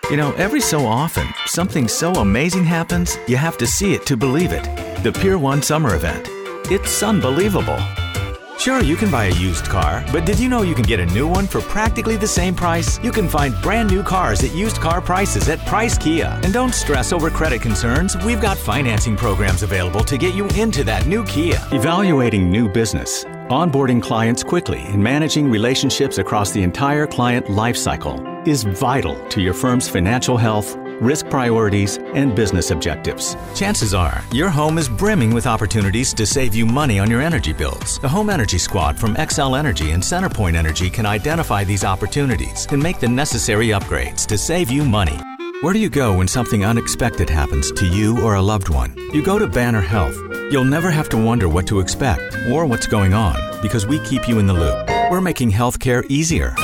You know, every so often, something so amazing happens, you have to see it to believe it. The Pier 1 Summer Event. It's unbelievable. Sure, you can buy a used car, but did you know you can get a new one for practically the same price? You can find brand new cars at used car prices at Price Kia. And don't stress over credit concerns. We've got financing programs available to get you into that new Kia. Evaluating new business, onboarding clients quickly, and managing relationships across the entire client lifecycle is vital to your firm's financial health, risk priorities, and business objectives. Chances are, your home is brimming with opportunities to save you money on your energy bills. The Home Energy Squad from Xcel Energy and CenterPoint Energy can identify these opportunities and make the necessary upgrades to save you money. Where do you go when something unexpected happens to you or a loved one? You go to Banner Health. You'll never have to wonder what to expect or what's going on because we keep you in the loop. We're making healthcare easier.